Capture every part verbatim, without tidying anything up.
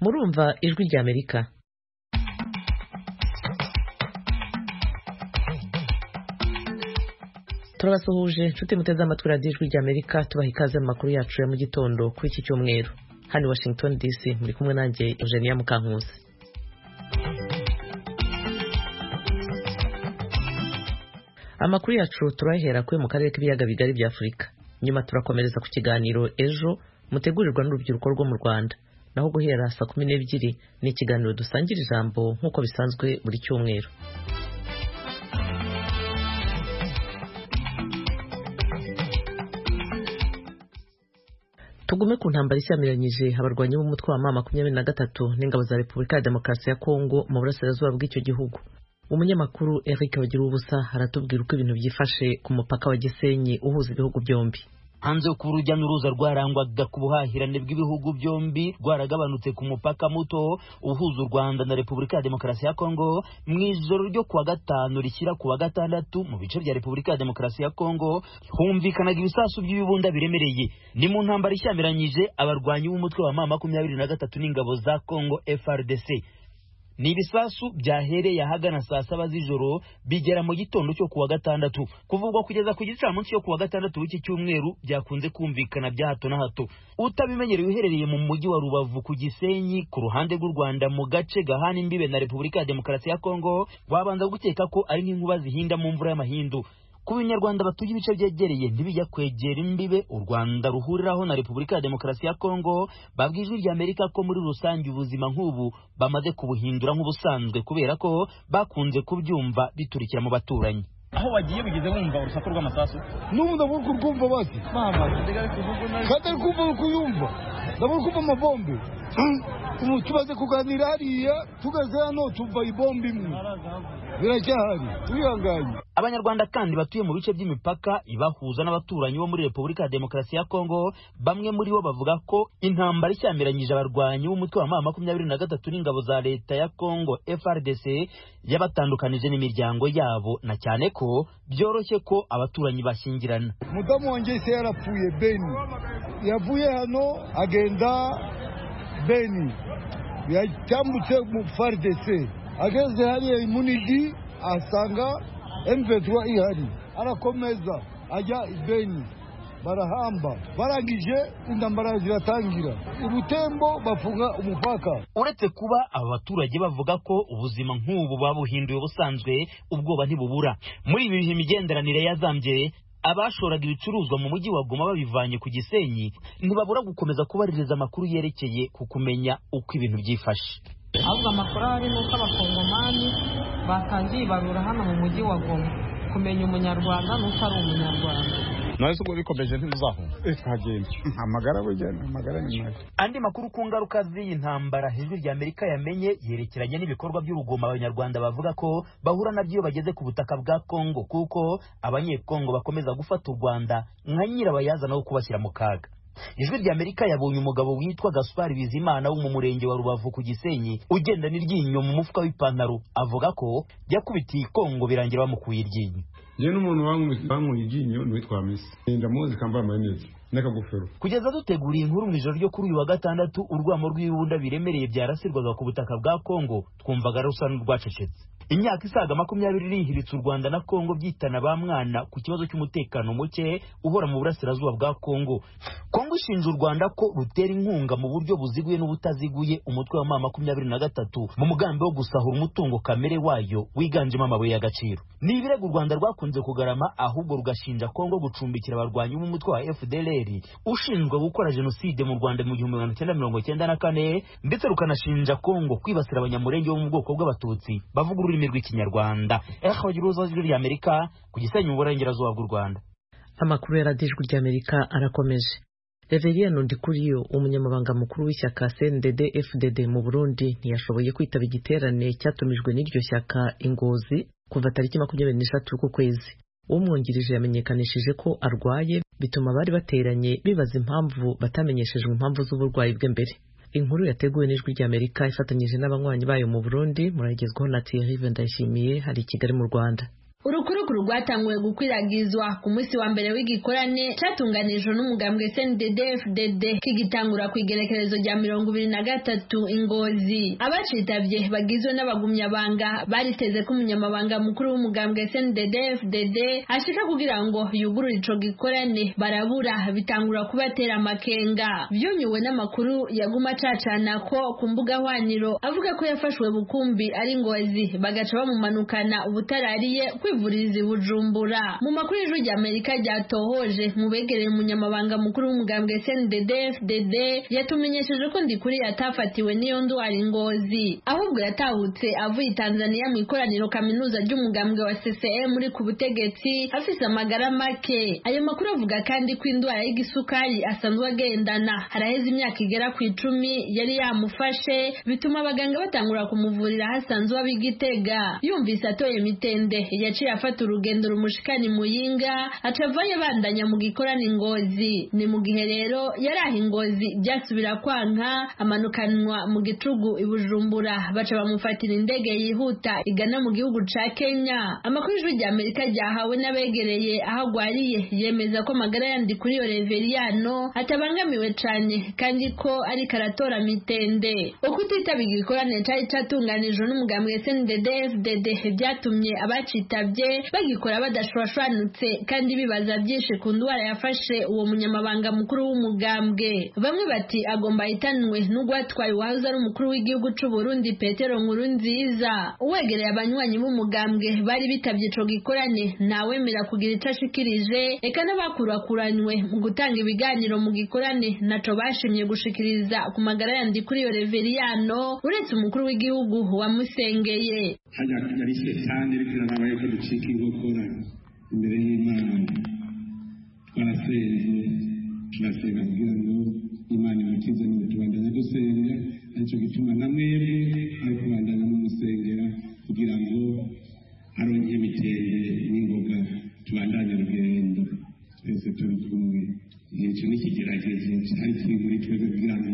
murumva ijwi rya Amerika. Turabasuhuje nshuti muteze amatwi radiyo ijwi rya Amerika, tubaha ikaze mu makuru yacu ya mu gitondo kuri iki cyumweru. Hano i Washington D C muri kumwe nanjye Eugenia Mukankusi. Amakuru yacu turahera kuri mu karere k'ibiyaga bigari bya Afurika. Nyuma turakomereza ku kiganiro ejo mutegurirwa n'urubyiruko rwo mu Rwanda. Naho guhera saa kumi n'ebyiri ni ikiganiro dusangira ijambo nk'uko bisanzwe buri cyumweru. Tugume ku ntambara ishyamiranyije abarwanyi b'umutwe wa M makumyabiri na gatatu n'ingabo za Repubulika ya Demokarasi ya Kongo mu burasirazuba bw'icyo gihugu. Umunyamakuru Eric Bagiruwubusa aratubwira uko ibintu byifashe ku mupaka wa Gisenyi uhuza ibihugu byombi. Hanze ku rujya n'uruza rwarangwaga ku buhahirane bw'ibihugu byombi rwaragabanutse ku mupaka muto uhuza u Rwanda na Repubulika ya Demokarasi ya Kongo mu ijoro ryo kuwa gatanu rishyira kuwa gatandatu mu bice bya Repubulika ya Demokarasi ya Kongo humvikanaga ibisasu by'ibibunda biremereye. Ni mu ntambara ishyamiranyije abarwanyi b'umutwe wa M makumyabiri na gatatu n'ingabo za Kongo F A R D C. Ni ibisasu byahereye ahagana saa saba z'ijoro bigera mu gitondo cyo kuwa gatandatu. Kuvugwa kugeza ku gicamunsi cyo kuwa gatandatu w'iki cyumweru byakunze kumvikana bya hato na hato. Utabimenyereye uherereye mu mujyi wa Rubavu ku Gisenyi ku ruhande rw'u Rwanda mu gace gahana imbibe na Repubulika ya Demokarasi ya Kongo wabanza gukeka ko ari nk'inkuba zihinda mu mvura y'amahindu. Ku Banyarwanda batuye ibice byegereye ntibijya kwegera imbibe u Rwanda ruhuriraho na Repubulika ya Demokarasi ya Kongo babwijwe rya Amerika ko muri rusange ubuzima nk'ubu bamaze kubuhindura nk'ubusanzwe kubera ko bakunze kubyumva biturikira mu baturanyi. Aho bagiye bigeze bumva urusaku rw'amasasu n'ubu ndavuga urwumva basi mama ndigari kuvuga nayo kandi kumva kuyumva ndavuga kumva amabombe umu tubaze kuganira hariya tugaze hano tuva ibombe imwe biracyahari tuyanganye. Abanyarwanda kandi batuye mu bice by'imipaka ibahuza n'abaturanyi bo muri Repubulika ya Demokarasi ya Kongo bamwe muri bo bavuga ko intambara ishyamiranyije abarwanyi b'umutwe wa M makumyabiri na gatatu n'ingabo za leta ya Kongo F A R D C yabatandukanije n'imiryango yabo na cyane ko byoroshye ko abaturanyi bashyingirana. Mudamu wanjye se yarapfuye Beni, yavuye hano agenda Beni yacyambutse mu F A R D C ageze hariya Munigi asanga M vingt-trois ihari arakomeza ajya Beni barahamba barangije indambara ziratangira ubutembo bafunga umupaka. Uretse kuba aba baturage bavuga ko ubuzima nk'ubu babuhinduye ubusanzwe ubwoba ntibubura. Muri ibi bihe imigenderanire yazambye abashoraga ibicuruzwa mu mujyi wa Goma babivanye ku Gisenyi ntibabura gukomeza kubaririza amakuru yerekeye ku kumenya uko ibintu byifashe. Ahubwo amakuru ari nuko abakongomani batangiye barura hano mu mujyi wa Goma kumenya umunyarwanda n'utari umunyarwanda. Nase ko bikomeje ntizahunga ekagenda amagara bujyana amagara ni mari. Andi makuru ku ngaruka z'iyi ntambara ijwi rya Amerika yamenye yerekeranye n'ibikorwa by'urugoma abanyarwanda bavuga ko bahura nabyo bageze ku butaka bwa Kongo kuko abanyekongo bakomeza gufata u Rwanda nka nyirabayazana wo kubashyira mu kaga. Ijwi rya Amerika yabonye umugabo witwa Gaspard Bizimana wo mu murenge wa Rubavu ku Gisenyi ugenda n'iryinyo mu mufuka w'ipantaro avuga ko yakubitiye Kongo birangira bamukuye iryinyo. Je n'umuntu wanguye iryinyo nitwa Messi ndamuzi kamba mayoneze n'akagofero. Kugeza duteguriye inkuru mu ijoro ryo kuri uyu wa gatandatu urwamo rw'ibibunda biremereye byarasirwaga ku butaka bwa Kongo twumvaga rusa n'urwacecetse. Imyaka isaga makumyabiri irihiritse u Rwanda na Kongo byitana ba mwana ku kibazo cy'umutekano muke uhora mu burasirazuba bwa Kongo. Kongo ishinja u Rwanda ko rutera inkunga mu buryo buziguye n'ubutaziguye umutwe wa M makumyabiri na gatatu mu mugambi wo gusahura umutungo kamere wayo wiganjemo amabuye y'agaciro. Ni ibirego u Rwanda rwakunze kugarama ahubwo rugashinja Kongo gucumbikira abarwanyi b'umutwe wa F D L R ushinzwe gukora jenoside mu Rwanda mu gihumbi magana cyenda mirongo cyenda na kane ndetse rukanashinja Kongo kwibasira abanyamurenge bo mu bwoko bw'abatutsi bavuga ururimi rw'ikinyarwanda. Eric Bagiruwubusa ijwi rya Amerika ku Gisenyi mu burengerazuba bw'u Rwanda. Amakuru ya radiyo ijwi rya Amerika arakomeje. Reverien Ndikuriyo umunyamabanga mukuru w'ishyaka C N D D F D D mu Burundi ntiyashoboye kwitaba igiterane cyatumijwe n'iryo shyaka Ingozi kuva tariki makumyabiri n'eshatu ku kwezi. Umwungirije yamenyekanishije ko arwaye bituma bari bateranye bibaza impamvu batamenyeshejwe impamvu z'uburwayi bwe mbere. Inkuru yateguwe n'ijwi rya Amerika ifatanyije n'abanywanyi bayo mu Burundi muragezwaho na Thierry Vendayishimiye hari Kigali mu Rwanda. Urukurukuru rwatanguye gukwiragizwa ku munsi wa mbere w'igikorane catunganijwe n'umugambwe C N D D F D D kigitangura ku igerekerezo rya mirongo ibiri na gatatu Ingozi. Abacitavye bagizwe n'abagumyabanga bariteze ko umunyamabanga mukuru w'umugambwe C N D D F D D ashika kugira ngo yugurure ico gikorane barabura bitangura kubatera amakenga. Vyunyuwe n'amakuru yaguma cacana ko ku mbuga hwaniro avuga ko yafashwe bukumbi ari Ngozi bagaca bamumanukana ubutarariye kwivuriza Bujumbura. Mu makuru y'ijwi rya Amerika ryatohoje mu begereye umunyamabanga mukuru w'umugambwe C N D D F D D yatumenyesheje ko Ndikuri yatafatiwe n'iyo ndwara Ngozi, ahubwo yatahutse avuye Tanzania mu ikoraniro kaminuza ry'umugambwe wa C C M muri ku butegetsi afise amagara make. Ayo makuru avuga kandi ko indwara y'igisukari asanzwe agendana haraheze imyaka igera ku icumi yari yamufashe, bituma abaganga batangura kumuvurira hasanzwe ab'Igitega. Yumvise atoye mitende yaciye afata urugendo rumushikani Muyinga acavaye bandanya mu gikorana Ngozi. Ni mu gihe rero yaraha Ngozi byasubira kwanka amanukanwa mu gicugu i Bujumbura baca bamufatira indege yihuta igana mu gihugu ca Kenya. Amakuru y'ijwi rya Amerika ryahawe n'abegereye aho gwariye yemeza ko magara yandi kuri yo Reveriyano atabangamiwe cane kandi ko ari karatora mitende. Ukutitaba igikorane cari catunganijwe n'umugambwe C N D D F D D byatumye abacitabye bagikora badashwashwanutse kandi bibaza byinshi ku ndwara yafashe uwo munyamabanga mukuru w'umugambwe. Bamwe bati agomba itanwe n'ugwatwaye wahoze ari umukuru w'igihugu c'u Burundi Petero Nkurunziza. Uwegereye abanywanyi b'umugambwe bari bitabye ico gikorane ntawemera kugira ico ashikirije, eka n'abakurakuranywe mu gutanga ibiganiro mu gikorane naco bashimye gushikiriza ku magara yandi kuri yo Reveriyano uretse umukuru w'igihugu wamusengeye. Hanya yari setani rikira nabaye ko ducika inkokora imbere y'Imana. Twarasenze turasenga kugira ngo Imana imukize mu tubandanya dusenga, aricyo gituma namwebwe ari kubandanya mumusengera kugira ngo aronke imitende n'ingoga tubandanye urugendo twese turi kumwe. Icyo ni ikigeragezo cyari kiri muri twebwe kugira ngo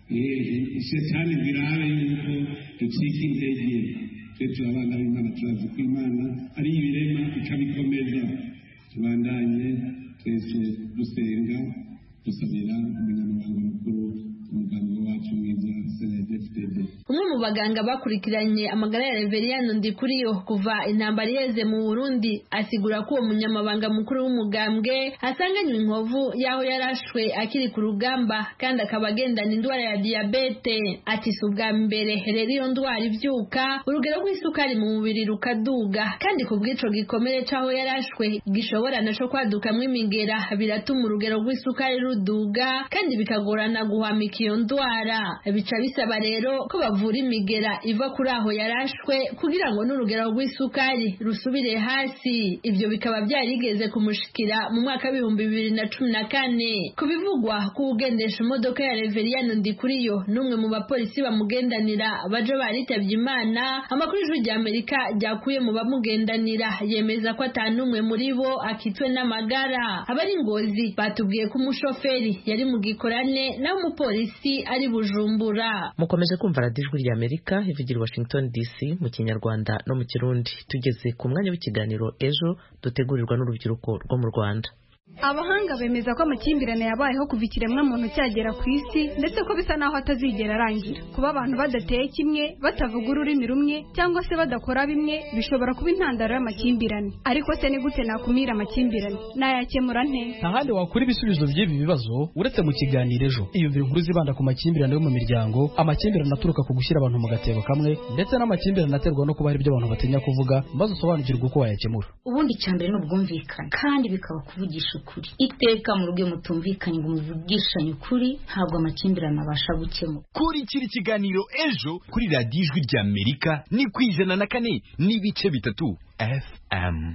setani birabe yuko ducika intege. Twe abana b'Imana turazi ko Imana ari ibirema ikabikomeza. Tubandanye twese dusenga dusabira umunyamabanga mukuru umuganga wacu mwiza C N D D F D D. Umwe mu baganga bakurikiranye amagara ya Reveriyano Ndikuriyo kuva intambara iheze mu Burundi asigura ko uwo munyamabanga mukuru w'umugambwe asanganywe inkovu yaho yarashwe akiri ku rugamba kandi akaba agendana indwara ya diabete. Ati si ubwa mbere rero iyo ndwara ivyuka urugero rw'isukari mu mubiri rukaduga kandi ku bw'ico gikomere caho yarashwe gishobora naco kwadukamwe imigera biratuma urugero rw'isukari ruduga kandi bikagorana guhamika iyo ndwara. Bica bisaba rero ko bavura imigera iva kuri aho yarashwe kugira ngo n'urugero rw'isukari rusubire hasi. Ivyo bikaba byarigeze kumushikira mu mwaka w'ibihumbi bibiri na cumi na kane. Kubivugwa ko ugendesha imodoka ya Reveriyano Ndikuriyo n'umwe mu bapolisi bamugendanira baje baritavye Imana. Amakuru y'ijwi rya Amerika ryakuye mu bamugendanira yemeza ko atanumwe muri bo akitwe n'amagara. Abari Ngozi batubwiye ko umushoferi yari mu gikorane naho umupolisi ari Bujumbura. Mukomeje kumva Radio Ijwi rya Amerika ivugira Washington D C mu Kinyarwanda no mu Kirundi. Tugeze ku mwanya w'ikiganiro ejo dutegurirwa n'urubyiruko rwo mu Rwanda. Abahanga bemeza ko amakimbirane yabayeho kuva ikiremwa muntu cyagera ku isi ndetse ko bisa naho atazigera arangira. Kuba abantu badateye kimwe, batavuga ururimi rumwe cyangwa se badakora bimwe bishobora kuba intandaro y'amakimbirane. Ariko se ni gute nakumira amakimbirane? Nayakemura nte? Ntahandi wakura ibisubizo by'ibi bibazo uretse mu kiganiro ejo. Iyumvira inkuru zibanda ku makimbirane yo mu miryango, amakimbirane aturuka ku gushyira abantu mu gatebo kamwe ndetse n'amakimbirane aterwa no kuba hari ibyo abantu batinya kuvuga, maze usobanukirwe uko wayakemura. Ubundi cyambere no bwumvikana kandi bikaba kuvugisha ukuri. Iteka mu rugo mutumvikanye ngo muvugishanye ukuri ntabwo amakimbirane abasha gukemura. Kuri kiri kiganiro ejo kuri Radio Ijwi rya Amerika ni kwijana na kane n'ibice bitatu F M.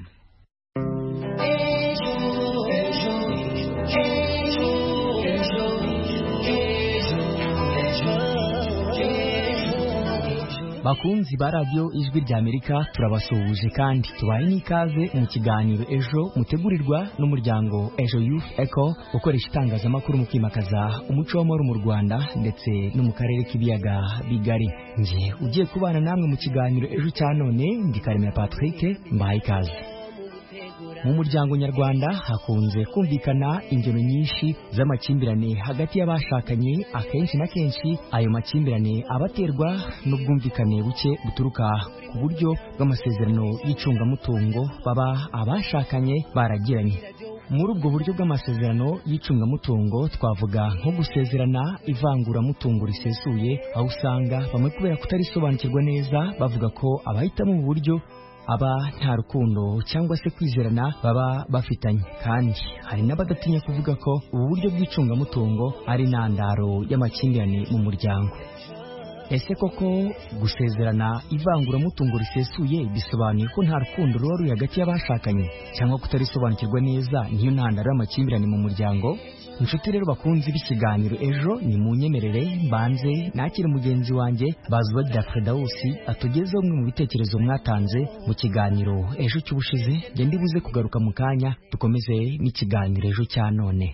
Bakunzi ba Radio Ijwi rya Amerika turabasuhuje kandi tubaye n'ikaze mu kiganiro ejo mutegurirwa n'umuryango Ejo Youth Echo ukoresha itangazamakuru mu kwimakaza umuco w'amahoro mu Rwanda ndetse no mu karere k'ibiyaga bigari. Nje ugiye kubana namwe mu kiganiro ejo cya none ndi Karemera Patrick, mbaye ikaze. Mu muryango nyarwanda hakunze kumvikana ingero nyinshi z'amakimbirane hagati y'abashakanye. Akenshi na kenshi ayo makimbirane abaterwa n'ubwumvikane buke buturuka ku buryo bw'amasezerano y'icungamutungo baba abashakanye baragiranye. Muri ubwo buryo bw'amasezerano y'icungamutungo twavuga nko gusezerana ivanguramutungo risesuye, aho usanga bamwe kubera kutarisobanukirwa neza bavuga ko abahitamo ubu buryo aba nta rukundo cyangwa se kwizerana baba bafitanye, kandi hari n'abadatinya kuvuga ko ubu buryo bw'icungamutungo ari intandaro y'amakimbirane mu muryango. Ese koko gusezerana ivanguramutungo risesuye bisobanuye ko nta rukundo ruba ruri hagati y'abashakanye, cyangwa kutarisobanukirwa neza niyo ntandaro y'amakimbirane mu muryango? Inshuti rero bakunzi b'ikiganiro ejo, ni mu nyemerere mbanze nakire mugenzi wanjye Bazubagira Fredawusi atugezeho bimwe mu bitekerezo mwatanze mu kiganiro ejo cy'ubushize. Nge ndibuze kugaruka mu kanya dukomeze n'ikiganiro ejo cya none.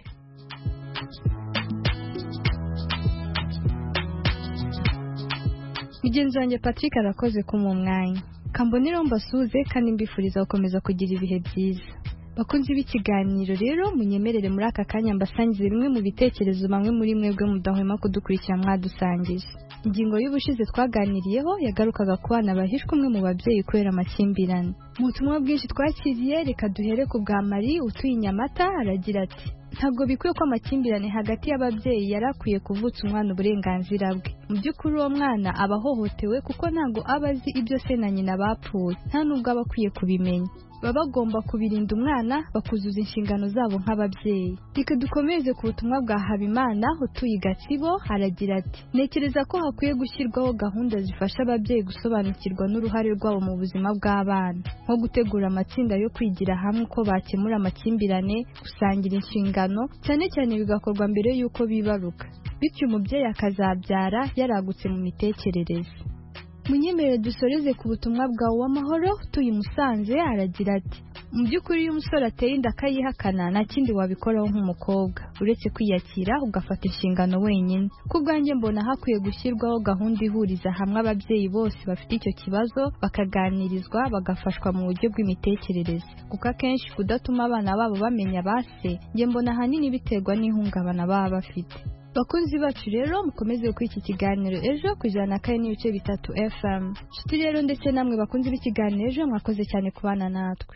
Mugenzi wanjye Patrick arakoze ku mu mwanya. Kambonero mbasuze kandi mbifuriza gukomeza kugira ibihe byiza. Bakunzi b'ikiganiro rero munyemerere muri aka kanya mbasangize bimwe mu bitekerezo bamwe muri mwebwe mudahwema kudukurikira mwadusangije. Ingingo y'ubushize twaganiriyeho yagarukaga ku bana bahishwe umwe mu babyeyi kubera amakimbirane. Mu butumwa bwinshi twakiriye, reka duhere ku bwa Mari utuye Nyamata. Aragira ati: ntabwo bikwiye ko amakimbirane hagati y'ababyeyi yarakwiye kuvutsa umwana uburenganzira bwe. Mu by'ukuri uwo mwana aba ahohotewe kuko ntabwo aba azi ibyo se na nyina bapfuye, nta nubwo aba akwiye kubimenya. Baba bagomba kubirinda umwana bakuzuza inshingano zabo nk'ababyeyi. Reka dukomeze ku butumwa bwa Habimana utuye Gatsibo. Aragira ati: ntekereza ko hakwiye gushyirwaho gahunda zifasha ababyeyi gusobanukirwa n'uruhare rwabo mu buzima bw'abana, nko gutegura amatsinda yo kwigira hamwe uko bakemura amakimbirane, gusangira inshingano, cyane cyane bigakorwa mbere y'uko bibaruka, bityo umubyeyi akazabyara yaragutse mu mitekerereze. Munyemerere dusoreze ku butumwa bwa Uwamahoro utuye Musanze. Aragira ati: mu by'ukuri iyo umusore ateye inda akayihakana nta kindi wabikoraho nk'umukobwa uretse kwiyakira ugafata inshingano wenyine. Ku bwanjye mbona hakwiye gushyirwaho gahunda ihuriza hamwe ababyeyi bose bafite icyo kibazo, bakaganirizwa bagafashwa mu buryo bw'imitekerereze, kuko akenshi kudatuma abana babo bamenya base njye mbona ahanini biterwa n'ihungabana baba bafite. Bakunzi bacu rero mukomeze kuri iki kiganiro ejo ku ijana na kane n'ibice bitatu F M. Nshuti rero ndetse namwe bakunzi b'ikiganiro ejo mwakoze cyane kubana natwe.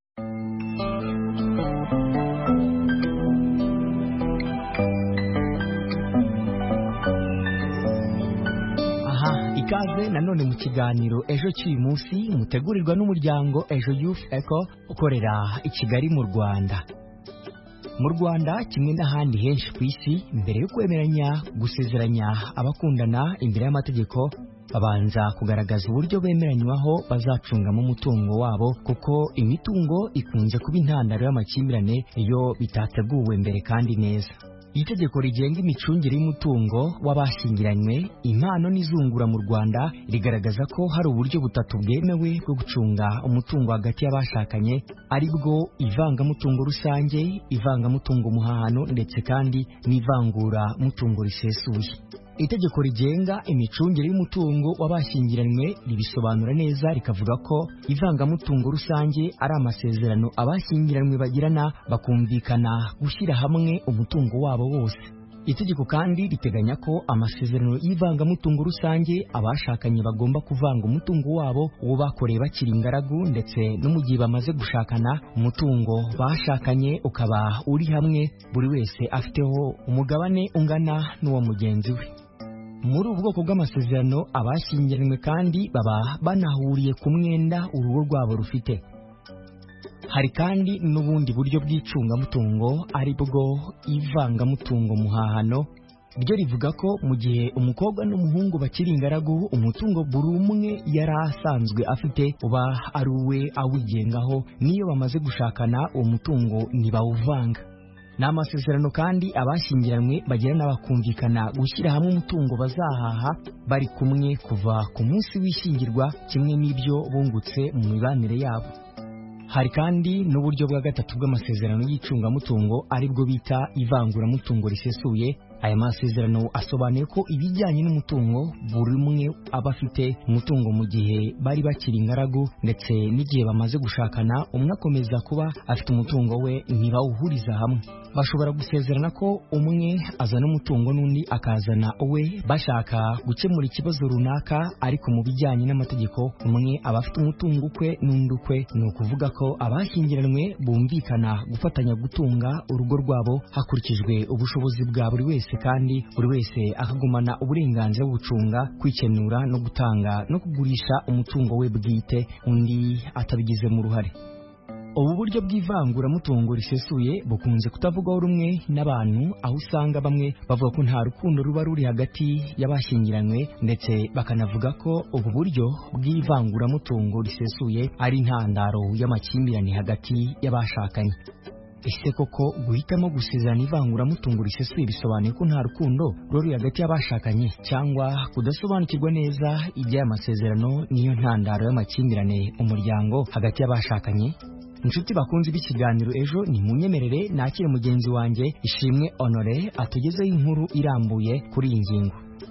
Aha, ikaze nanone mu kiganiro ejo cy'uyu munsi mutegurirwa n'umuryango Ejo Youth Eco ukorera i Kigali mu Rwanda. Mu Rwanda kimwe n'ahandi henshi ku isi, mbere yo kwemeranya gusezeranya abakundana imbere y'amategeko babanza kugaragaza uburyo bemeranywaho bazacungamo umutungo wabo, kuko imitungo ikunze kuba intandaro y'amakimbirane iyo bitateguwe mbere kandi neza. Itegeko rigenga imicungire y'umutungo w'abashyingiranywe, impano n'izungura mu Rwanda rigaragaza ko hari uburyo butatu bwemewe bwo gucunga umutungo hagati y'abashakanye, ari bwo ivangamutungo rusange, ivangamutungo muhahano ndetse kandi n'ivangura mutungo risesuye. Itegeko rigenga imicungire y'umutungo w'abashyingiranywe ribisobanura neza rikavuga ko ivangamutungo rusange ari amasezerano abashyingiranywe bagirana bakumvikana gushyira hamwe umutungo wabo wose. Itegeko kandi riteganya ko amasezerano y'ivangamutungo rusange abashakanye bagomba kuvanga umutungo wabo uwo bakoreye bakiri ingaragu, ndetse no mu gihe bamaze gushakana umutungo bashakanye ukaba uri hamwe, buri wese afiteho umugabane ungana n'uwo mugenzi we. Muri ubu bwoko bw'amasezerano abashyingiranywe kandi baba banahuriye ku mwenda urugo rwabo rufite. Hari kandi n'ubundi buryo bw'icungamutungo ari bwo ivangamutungo muhahano. Ryo rivuga ko mu gihe umukobwa n'umuhungu bakiri ingaragu, umutungo buri umwe yari asanzwe afite uba ari uwe awigengaho, n'iyo bamaze gushakana uwo mutungo ntibawuvanga. Ni amasezerano kandi abashyingiranywe bagirana bakumvikana gushyira hamwe umutungo bazahaha bari kumwe kuva ku munsi w'ishyingirwa, kimwe n'ibyo bungutse mu mibanire yabo. Hari kandi n'uburyo bwa gatatu bw'amasezerano y'icungamutungo ari bwo bita ivanguramutungo risesuye. aya masezerano asobanuye ko ibijyanye n'umutungo buri umwe aba afite umutungo mu gihe bari bakiri ingaragu ndetse n'igihe bamaze gushakana umwe akomeza kuba afite umutungo we ntibawuhuriza hamwe. Bashobora gusezerana ko umwe azana umutungo n'undi akazana uwe bashaka gukemura ikibazo runaka, ariko mu bijyanye n'amategeko umwe aba afite umutungo ukwe n'undi ukwe. Ni ukuvuga ko abashyingiranywe bumvikana gufatanya gutunga urugo rwabo hakurikijwe ubushobozi bwa buri wese, kandi buri wese akagumana uburenganzira bwo gucunga, kwikenura no gutanga no kugurisha umutungo we bwite undi atabigizemo uruhare. Ubu buryo bw'ivanguramutungo risesuye bukunze kutavugwaho rumwe n'abantu, aho usanga bamwe bavuga ko nta rukundo ruba ruri hagati y'abashyingiranywe, ndetse bakanavuga ko ubu buryo bw'ivanguramutungo risesuye ari intandaro y'amakimbirane hagati y'abashakanye. Ese koko guhitamo gusezerana ivanguramutungo risesuye bisobanuye ko nta rukundo ruri hagati y'abashakanye, cyangwa kudasobanukirwa neza iby'aya masezerano niyo ntandaro y'amakimbirane umuryango hagati y'abashakanye? Inshuti bakunze b'ikiganiro Ejo, ni munyemerere nakire mugenzi wanjye Ishimwe Honore atugezeho inkuru irambuye kuri iyi ngingo.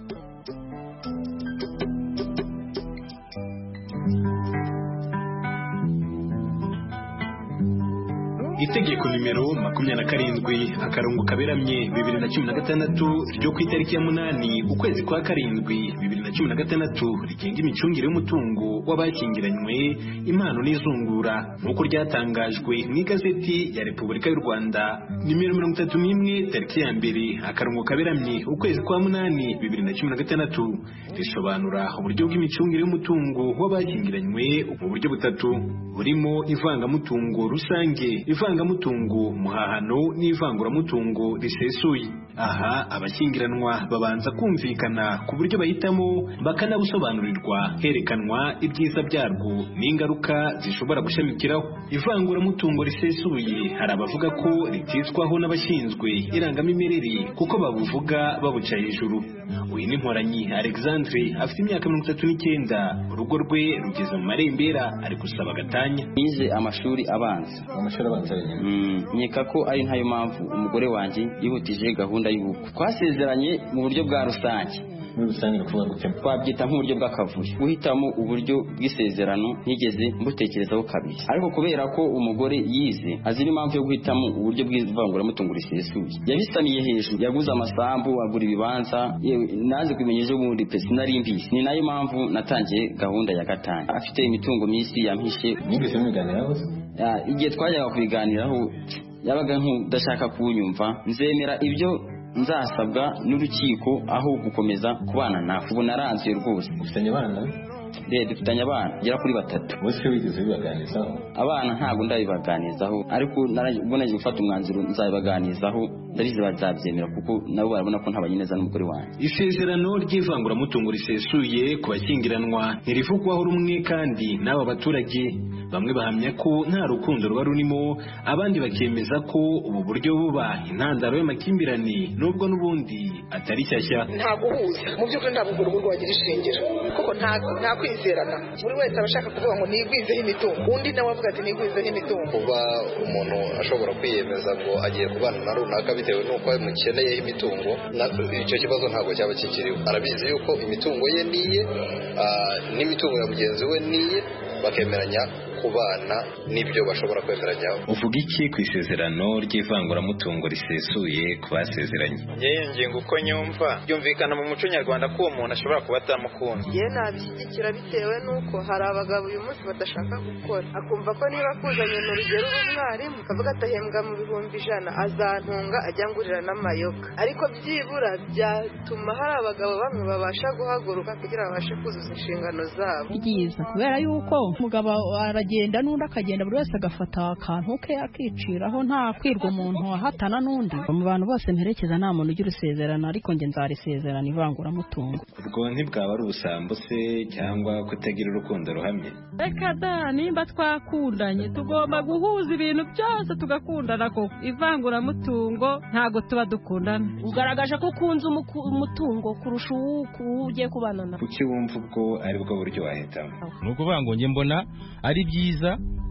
Itegeko nimero makumyabiri na karindwi akarongo kaberamye bibiri na cumi na gatandatu ryo ku itariki ya munani ukwezi kwa karindwi bibiri na cumi na gatandatu rigenga imicungire y'umutungo w'abakingiranywe, impano n'izungura, nk'uko ryatangajwe mu igazeti ya Repubulika y'u Rwanda nimero mirongo itatu n'imwe tariki ya mbere akarongo kaberamye ukwezi kwa munani bibiri na cumi na gatandatu, risobanura uburyo bw'imicungire y'umutungo w'abakingiranywe mu buryo butatu, burimo ivangamutungo rusange, ivangamutungo muhahano n'ivanguramutungo risesuye. Aha abashyingiranwa babanza kumvikana ku buryo bahitamo, bakanabusobanurirwa herekanwa ibyiza byarwo n'ingaruka zishobora gushamikiraho. Ivanguramutungo risesuye hari abavuga ko rititswaho n'abashinzwe irangamimerere kuko babuvuga babuca hejuru. Uyu ni Mporanyi Alexandre afite imyaka mirongo itatu n'icyenda, urugo rwe rugeze mu marembera ari gusaba gatanya. Nize amashuri abanza amashuri abanza nkeka ko ari ntayo mpamvu umugore wanjye yihutije gahunda y'ubukwe. Twasezeranye mu buryo bwa rusange, muri rusange kuvuga gute twabyita nk'uburyo bw'akavuyo. Guhitamo uburyo bw'isezerano ntigeze mbutekerezaho kabiri, ariko kubera ko umugore yize azi n'impamvu yo guhitamo uburyo bw'ivanguramutungo risesuye, yabisaniye hejuru, yaguze amasambu, agura ibibanza, naze kumenya ejo bundi pe sinari mbizi. Ni nayo mpamvu natangiye gahunda ya gatanya. Afite imitungo myinshi yampishe. Nigeze mubiganiraho? Igihe twajyaga kubiganiraho yabaga nk'udashaka kunyumva. Nzemera ibyo nzasabwa n'urukiko aho gukomeza kubana nawe. Ubu naranzuye rwose. Ufitanye abana? Rero dufitanye abana gera kuri batatu. Bose wigeze bibaganizaho? Abana ntabwo ndabibaganizaho, ariko narabonaje gufata umwanzuro nzabibaganizaho. Ndarize bazabyemera kuko nabo barabona ko ntabanye neza n'umugore wanjye. Isezerano ry'ivanguramutungo risesuye ku bashyingiranwa ntirivugwaho rumwe, kandi n'aba baturage bamwe bahamya ko nta rukundo ruba rurimo, abandi bakemeza ko ubu buryo buba intandaro y'amakimbirane nubwo n'ubundi atari shyashya. Nta guhuza mu by'ukuri, ntabwo urwo rugo rwagira ishingiro kuko nta nta kwizerana. Buri wese aba ashaka kuvuga ngo nigwizeho imitungo, undi nawe avuga ati nigwizeho imitungo. Kuba umuntu ashobora kwiyemeza ngo agiye kubana na runaka bitewe n'uko amukeneyeho imitungo, icyo kibazo ntabwo cyaba kikiriho. Arabizi yuko imitungo ye niye n'imitungo ya mugenzi we niye, bakemeranya kubana n'ibyo bashobora kwemeranyaho. Uvuga iki ku isezerano ry'ivanguramutungo risesuye ku basezeranye? Ngewe ngingo uko nyumva byumvikana mu muco nyarwanda ko uwo muntu ashobora kuba atamukunda. Ngewe nabishyigikira bitewe n'uko hari abagabo uyu munsi badashaka gukora, akumva ko niba akuzanye mu rugero rw'umwarimu akavuga atahembwa mu bihumbi ijana azantunga ajya ngurira n'amayoga, ariko byibura byatuma hari abagabo bamwe babasha guhaguruka kugira babashe kuzuza inshingano zabo. Byiza kubera yuko umugabo aragenda n'undi akagenda, buri wese agafata akantu ke akiciraho, nta kwirwa umuntu ahatana n'undi. Mu bantu bose mperekeza nta muntu ugira isezerano, ariko nge nzarisezerana ivanguramutungo. Ubwo ntibwaba ari ubusambo se cyangwa kutagira urukundo ruhamye? Reka da, nimba twakundanye tugomba guhuza ibintu byose tugakundana. Ko ivanguramutungo ntago tuba dukundana, ugaragaje ko ukunze umutungo kurusha uwo ugiye kubana na. Kuki wumva ubwo ari bwo buryo wahitamo? Nuko bango nge mbona ari byiza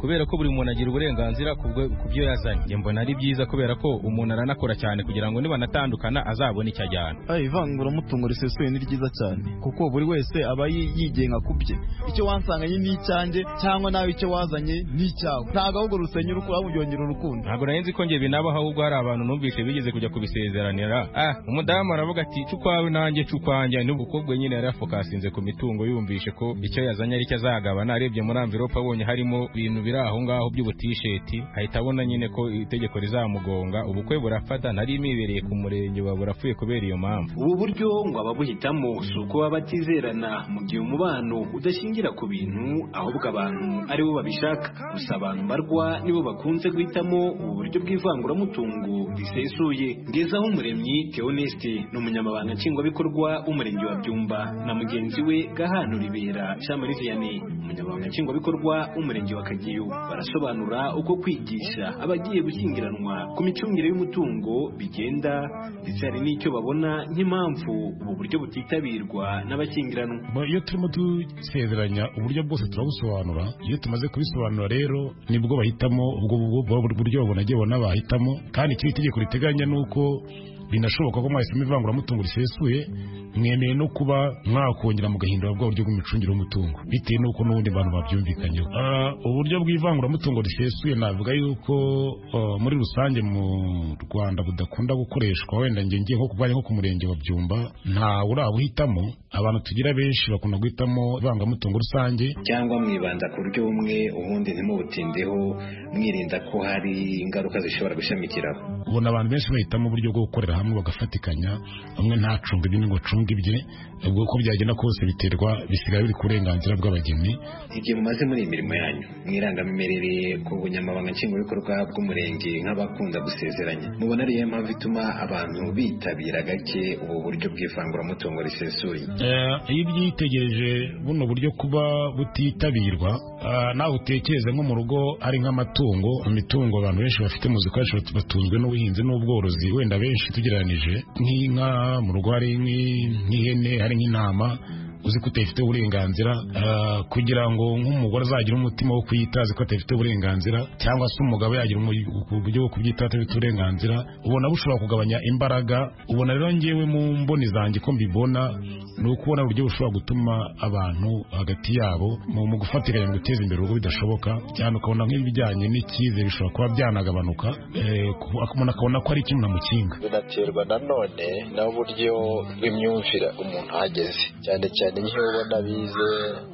kubera ko buri muntu agira uburenganzira ku byo yazanye. Njye mbona ari byiza kubera ko umuntu aranakora cyane kugira ngo niba natandukana azabone icyo ajyana. Ivanguramutungo risesuye ni ryiza cyane kuko buri wese aba yigenga ku bye. Icyo wansanganye ni icyanjye cyangwa nawe icyo wazanye ni icyawe. Ntabwo ahubwo rusenya urukundo byongera urukundo. Ntabwo narinzi ko ngiye binabaho ahubwo hari abantu numvise bigeze kujya kubisezeranira. Ah, umudamu aravuga ati cukwawe nanjye cukwanjye n'ubukobwa nyine yarafokasinze ku mitungo yumvishe ko icyo yazanye ari cyo azagabana. Arebye muri envelope abonye harimo ibintu biri aho ngaho by'ubutisheti ahita abona nyine ko itegeko rizamugonga. Ubukwe burafata nari imibereye ku murenge wa burapfuye kubera iyo mpamvu. Ubu buryo ngo ababuhitamo si uko baba batizerana mu gihe umubano udashingira ku bintu ahubwo abantu aribo babishaka. Gusa abantu mbarwa nibo bakunze guhitamo ubu buryo bw'ivanguramutungo risesuye. Ngezaho Umuremyi Theoneste ni umunyamabanga nshingwabikorwa w'umurenge wa Byumba na mugenzi we Gahano Ribera Chamari Vianney umunyamabanga nshingwabikorwa w'umurenge wa Kageyo barasobanura uko kwigisha abagiye gushyingiranwa ku micungire y'umutungo bigenda ndetse hari n'icyo babona nk'impamvu ubu buryo butitabirwa n'abashyingiranwa. Iyo turimo dusezeranya uburyo bwose turabusobanura, iyo tumaze kubisobanura rero nibwo bahitamo ubwo buryo babona agiye bona bahitamo. Kandi ikiri itegeko riteganya nuko binashoboka ko mwahisemo ivanguramutungo risesuye mwemeye no kuba mwakongera mugahindura bwa buryo bw'imicungire y'umutungo bitewe n'uko n'ubundi bantu babyumvikanyeho. Uburyo bw'ivanguramutungo risesuye navuga yuko muri rusange mu Rwanda budakunda gukoreshwa. Wenda njye ngiye nko kubwanya nko ku murenge wa Byumba nta urabuhitamo. Abantu tugira benshi bakunda guhitamo ivangamutungo rusange cyangwa mwibanda ku buryo bumwe ubundi ntimubutindeho mwirinda ko hari ingaruka zishobora gushamikiraho. Ubona abantu benshi bahitamo uburyo bwo gukorera hamwe bagafatikanya, umwe ntacunga ibindi ngo acunge ibye. Ubwo uko byagenda kose biterwa bisigaye biri ku burenganzira bw'abageni. Igihe mumaze muri imirimo yanyu mwirangamimerere ku bunyamabanga nshingwabikorwa bw'umurenge nk'abakunda gusezeranya, mubona ariyo mpamvu ituma abantu bitabira gake ubu buryo bw'ivanguramutungo risesuye? Iyo ubyitegereje buno buryo kuba butitabirwa, nawe utekereze nko mu rugo ari nk'amatungo, imitungo abantu benshi bafite mu zikoresho batunzwe n'ubuhinzi n'ubworozi. Wenda benshi tugereranije nk'inka mu rugo hari nk'ihene hari nk'intama uzi ko utafite uburenganzira, kugira ngo nk'umugore azagira umutima wo kuyitaza ko atafite uburenganzira, cyangwa se umugabo yagira uburyo bwo kubyitaho atafite uburenganzira, ubona bushobora kugabanya imbaraga. Ubona rero ngewe mu mboni zanjye ko mbibona ni ukubona uburyo bushobora gutuma abantu hagati yabo mu gufatikanya mu guteza imbere urugo bidashoboka cyane. Ukabona nk'ibijyanye n'icyizere bishobora kuba byanagabanuka, umuntu akabona ko ari ikintu namukinga. Binaterwa nanone n'uburyo bw'imyumvire umuntu ahageze, cyane cyane nk'iyo ubona bize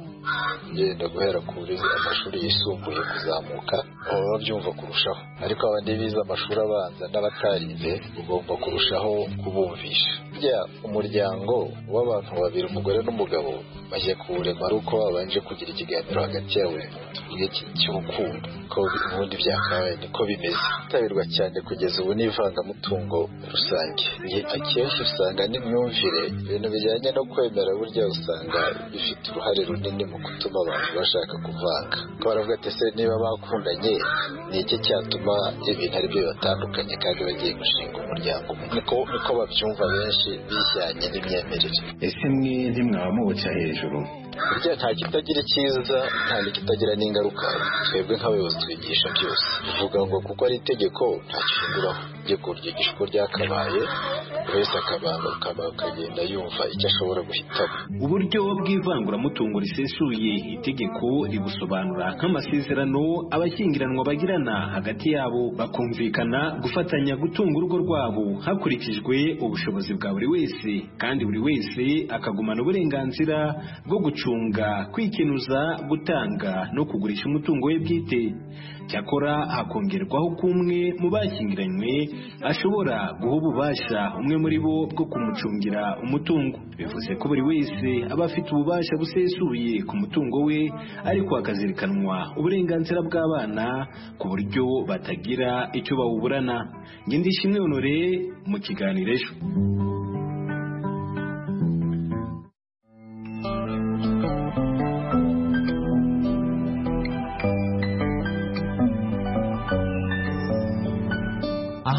ngenda guhera kuri amashuri yisumbuye kuzamuka baba babyumva kurushaho, ariko abandi bize amashuri abanza n'abatarize ugomba kurushaho kubumvisha. Burya umuryango w'abantu babiri umugore n'umugabo bajya kuwurema ari uko babanje kugira ikiganiro hagati yawe tuvuge cy'urukundo ko ubundi byakabaye niko bimeze. Tabirwa cyane kugeza ubu n'ivangamutungo rusange, akenshi usanga n'imyumvire ibintu bijyanye no kwemera burya usanga bifite uruhare runini mu gutuma abantu bashaka kuvanga. Ko baravuga ati ese niba bakundanye ni iki cyatuma ibintu ari byo batandukanye kandi bagiye gushinga umuryango umwe? Niko niko babyumva benshi bijyanye n'imyemerere. Ese mwe ntimwaba mubuca hejuru? Burya nta kitagira icyiza nta n'ikitagira n'ingaruka. Twebwe nk'abayobozi twigisha byose, tuvuga ngo kuko ari itegeko nta gihinduraho. Itegeko ryigisha uko ryakabaye, buri wese akaba akagenda yumva icyo ashobora guhitamo. Uburyo bw'ivanguramutungo risesuye itegeko ribusobanura nk'amasezerano abashyingiranwa bagirana hagati yabo bakumvikana gufatanya gutunga urugo rwabo hakurikijwe ubushobozi bwa buri wese, kandi buri wese akagumana uburenganzira bwo gucunga, kwikenuza, gutanga no kugurisha umutungo we bwite. Cyakora hakongerwaho kumwe mu bashyingiranywe ashobora guha ububasha umwe muri bo bwo kumucungira umutungo. Bivuze ko buri wese aba afite ububasha busesuye ku mutungo we, ariko hakazirikanwa uburenganzira bw'abana ku buryo batagira icyo bawuburana. Nge Ndishimwe Honore mu kiganiro Ejo.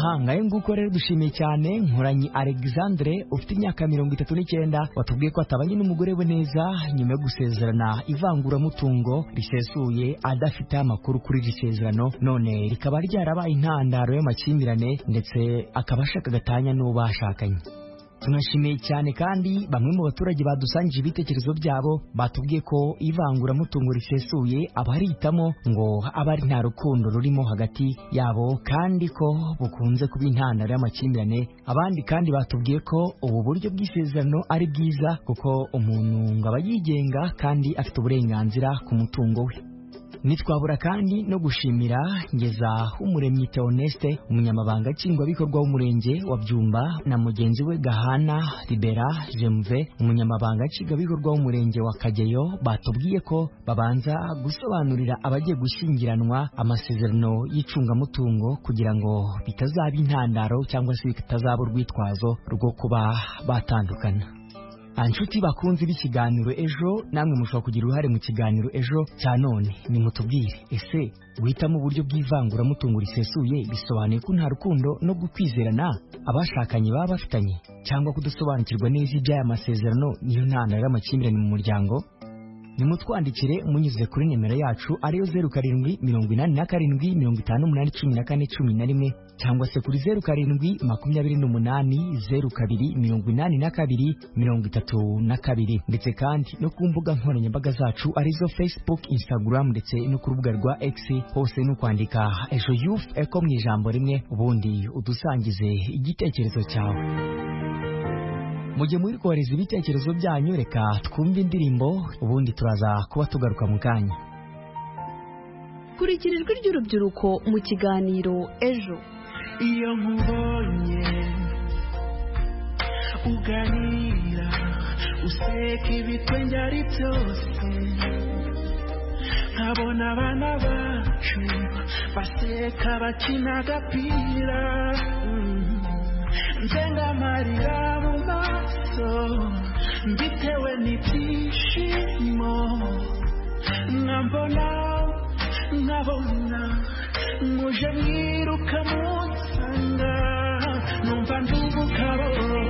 aha ngaye nguko rero dushimiye cyane Nkuranyi Alexandre ufite imyaka mirongo itatu n'icyenda watubwiye ko atabanye n'umugore we neza nyuma yo gusezerana ivanguramutungo risesuye adafite amakuru kuri iri sezerano none rikaba ryarabaye intandaro y'amakimbirane ndetse akaba ashaka gatanya n'uwo bashakanye. Tunashimiye cyane kandi bamwe mu baturage badusangije ibitekerezo byabo batubwiye ko ivanguramutungo risesuye abarihitamo ngo aba ari nta rukundo rurimo hagati yabo kandi ko bukunze kuba intandaro y'amakimbirane. Abandi kandi batubwiye ko ubu buryo bw'isezerano ari bwiza kuko umuntu ngo aba yigenga kandi afite uburenganzira ku mutungo we. Nitwabura kandi no gushimira ngeza umuremyi Theoneste umunyamabanga nshingwabikorwa w'umurenge wa Byumba na mugenzi we Gahana Libera Jemve umunyamabanga nshingwabikorwa w'umurenge wa Kageyo batubwiye ko babanza gusobanurira abagiye gushyingiranwa amasezerano y'icungamutungo kugira ngo bitazaba intandaro cyangwa se bitazaba urwitwazo rwo kuba batandukana. Anshuti bakunzi b'ikiganiro ejo namwe mushobora kugira uruhare mu kiganiro ejo cya none ni mutubwire ese guhitamo uburyo bw'ivanguramutungo risesuye bisobanuye ko nta rukundo no gukwizerana abashakanye baba bafitanye cyangwa kudasobanukirwa neza iby'aya masezerano niyo ntandaro y'amakimbirane mu muryango? Nimutwandikire munyuze kuri nimero yacu ariyo zeru karindwi mirongo inani na karindwi mirongo itanu n'umunani cumi na kane cumi na rimwe cyangwa se kuri zeru karindwi makumyabiri n'umunani zeru kabiri mirongo inani na kabiri mirongo itatu na kabiri ndetse kandi no ku mbuga nkoranyambaga zacu arizo Facebook, Instagram ndetse no ku rubuga rwa X hose no kwandika Ejo Youth Echo mu ijambo rimwe ubundi udusangize igitekerezo cyawe. Mujye muri kohereza ibitekerezo byanyu reka twumve indirimbo ubundi turaza kuba tugaruka mu kanya. Kurikira ijwi ry'urubyiruko mu kiganiro ejo. Iyo nkubonye uganira useka ibitwenge ari byose nkabona abana bacu baseka bakina agapira nzenga amarira mu maso mbitewe n'ibyishimo nkambona nkabona muje mwiruka munsanga numva ndi umugabo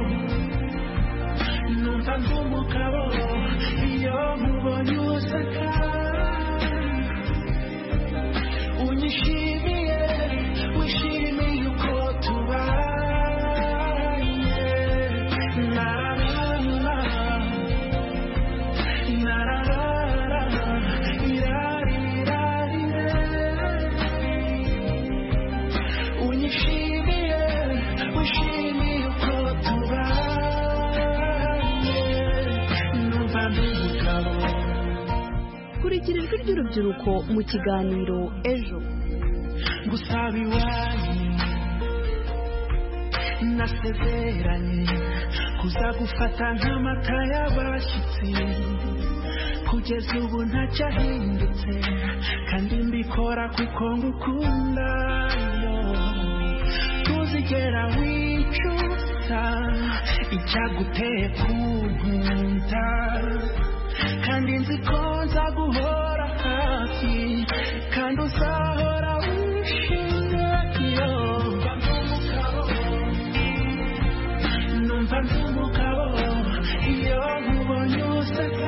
numva ndi umugabo iyo nkubonye useka unyishimiye wishimiye uko tubaye. Kurikira ijwi ry'urubyiruko mu kiganiro ejo. Gusaba iwanyu nasezeranye kuza gufata nk'amata y'abashyitsi kugeza ubu ntacyahindutse kandi mbikora kuko ngukunda tuzigera wicuza icyaguteye kunkunda kandi nzi ko nzaguhora hafi kandi uzahora wishimye iyo numva ndi umugabo iyo nkubonye useka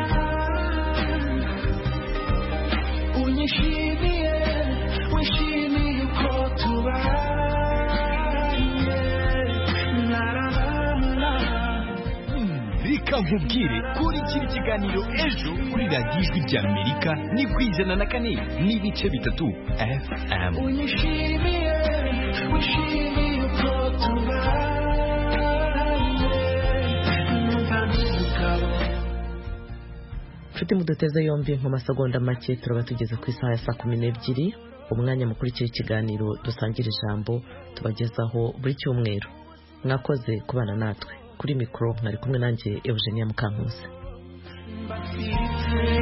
unyishimiye wishimiye uko tubanye narabana. Reka nkubwire kurikira ikiganiro ejo kuri radiyo ijwi ry'Amerika ni ku ijana na kane n'ibice bitatu F M. Unyishimiye wishimiye uko tubanye numva ndi umugabo. Nshuti muduteze yombi mu masegonda make turaba tugeze ku isaha ya saa kumi n'ebyiri umwanya mukurikira ikiganiro dusangira ijambo tubagezaho buri cyumweru. Mwakoze kubana natwe kuri mikoro mwari kumwe nanjye Eugenia Mukankusi.